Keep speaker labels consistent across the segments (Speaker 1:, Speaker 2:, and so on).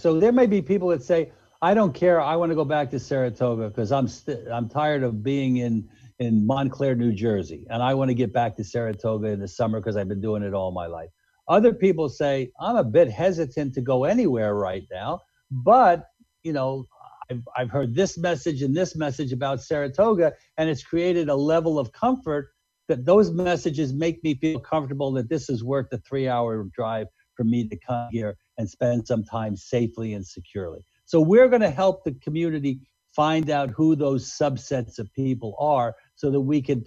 Speaker 1: So there may be people that say, I don't care. I want to go back to Saratoga because I'm tired of being in Montclair, New Jersey, and I want to get back to Saratoga in the summer because I've been doing it all my life. Other people say, I'm a bit hesitant to go anywhere right now, but I've heard this message and this message about Saratoga, and it's created a level of comfort that those messages make me feel comfortable that this is worth the 3-hour drive for me to come here and spend some time safely and securely. So we're going to help the community find out who those subsets of people are so that we can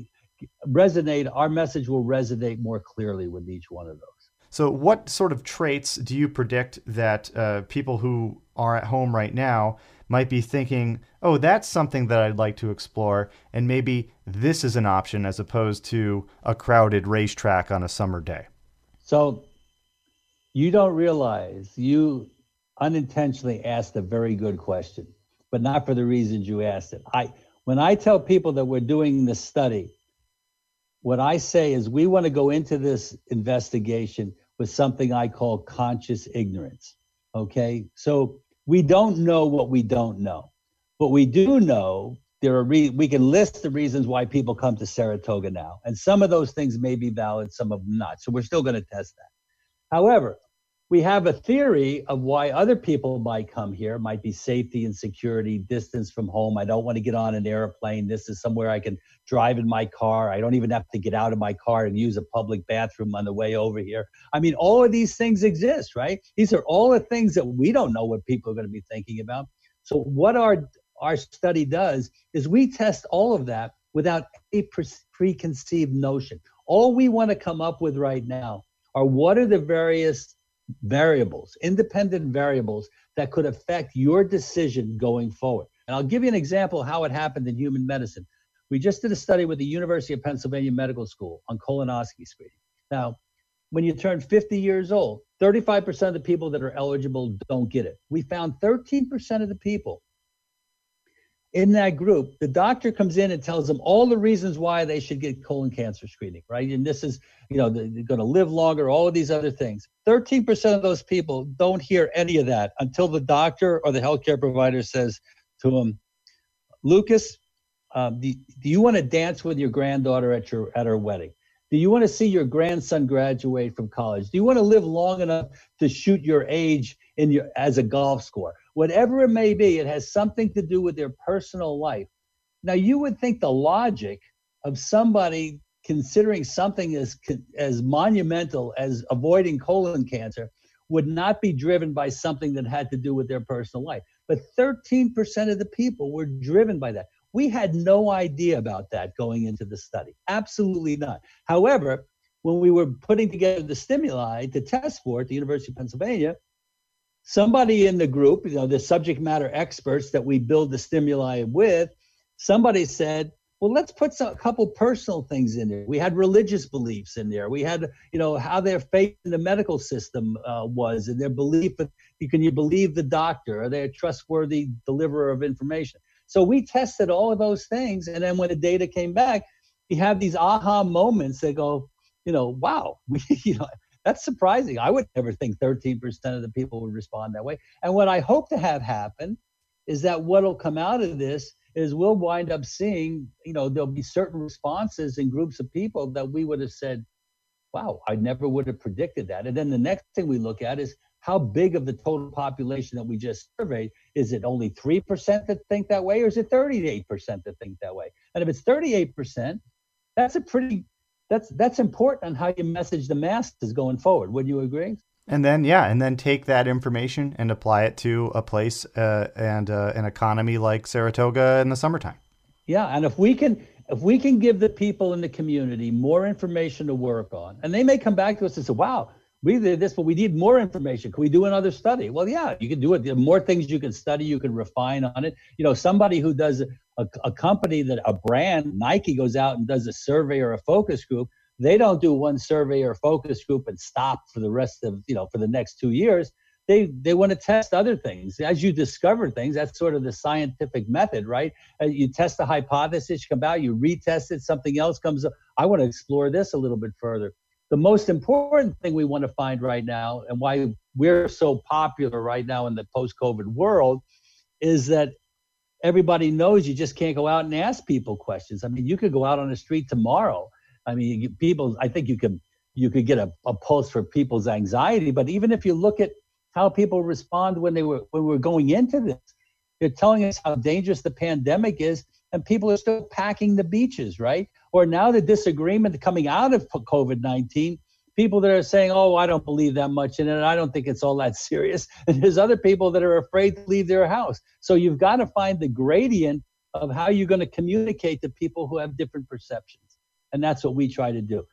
Speaker 1: our message will resonate more clearly with each one of those.
Speaker 2: So what sort of traits do you predict that people who are at home right now might be thinking, oh, that's something that I'd like to explore, and maybe this is an option as opposed to a crowded racetrack on a summer day?
Speaker 1: So you don't realize you unintentionally asked a very good question, but not for the reasons you asked it. When I tell people that we're doing this study, what I say is we want to go into this investigation with something I call conscious ignorance. Okay, so we don't know what we don't know, but we do know we can list the reasons why people come to Saratoga now, and some of those things may be valid, some of them not. So we're still going to test that. However, we have a theory of why other people might come here. Might be safety and security, distance from home. I don't want to get on an airplane. This is somewhere I can drive in my car. I don't even have to get out of my car and use a public bathroom on the way over here. I mean, all of these things exist, right? These are all the things that we don't know what people are going to be thinking about. So what our study does is we test all of that without any preconceived notion. All we want to come up with right now are what are the various variables, independent variables that could affect your decision going forward. And I'll give you an example of how it happened in human medicine. We just did a study with the University of Pennsylvania Medical School on colonoscopy screening. Now, when you turn 50 years old, 35% of the people that are eligible don't get it. We found 13% of the people in that group, the doctor comes in and tells them all the reasons why they should get colon cancer screening, right? And this is, they're going to live longer, all of these other things. 13% of those people don't hear any of that until the doctor or the healthcare provider says to them, Lucas, do you want to dance with your granddaughter at her wedding? Do you want to see your grandson graduate from college? Do you want to live long enough to shoot your age as a golf score? Whatever it may be, it has something to do with their personal life. Now, you would think the logic of somebody considering something as monumental as avoiding colon cancer would not be driven by something that had to do with their personal life. But 13% of the people were driven by that. We had no idea about that going into the study. Absolutely not. However, when we were putting together the stimuli to test for at the University of Pennsylvania, somebody in the group, the subject matter experts that we build the stimuli with, somebody said, well, let's put a couple personal things in there. We had religious beliefs in there. We had, how their faith in the medical system was, and their belief that can you believe the doctor? Are they a trustworthy deliverer of information? So we tested all of those things. And then when the data came back, you have these aha moments that go, wow, that's surprising. I would never think 13% of the people would respond that way. And what I hope to have happen is that what'll come out of this is we'll wind up seeing, there'll be certain responses in groups of people that we would have said, wow, I never would have predicted that. And then the next thing we look at is how big of the total population that we just surveyed, is it only 3% that think that way, or is it 38% that think that way? And if it's 38%, that's important on how you message the masses going forward. Would you agree?
Speaker 2: And then take that information and apply it to a place and an economy like Saratoga in the summertime.
Speaker 1: Yeah, and if we can give the people in the community more information to work on, and they may come back to us and say, wow, we did this, but we need more information. Can we do another study? Well, yeah, you can do it. There are more things you can study, you can refine on it. Somebody who does a company, a brand, Nike, goes out and does a survey or a focus group. They don't do one survey or focus group and stop for the rest of, for the next 2 years. They want to test other things. As you discover things, that's sort of the scientific method, right? You test a hypothesis, you come out, you retest it, something else comes up. I want to explore this a little bit further. The most important thing we want to find right now, and why we're so popular right now in the post-COVID world is that everybody knows you just can't go out and ask people questions. I mean, you could go out on the street tomorrow. I mean, people, I think you could get a pulse for people's anxiety. But even if you look at how people respond when we were going into this, they're telling us how dangerous the pandemic is, and people are still packing the beaches, right? Or now the disagreement coming out of COVID-19, people that are saying, oh, I don't believe that much in it. I don't think it's all that serious. And there's other people that are afraid to leave their house. So you've got to find the gradient of how you're going to communicate to people who have different perceptions. And that's what we try to do.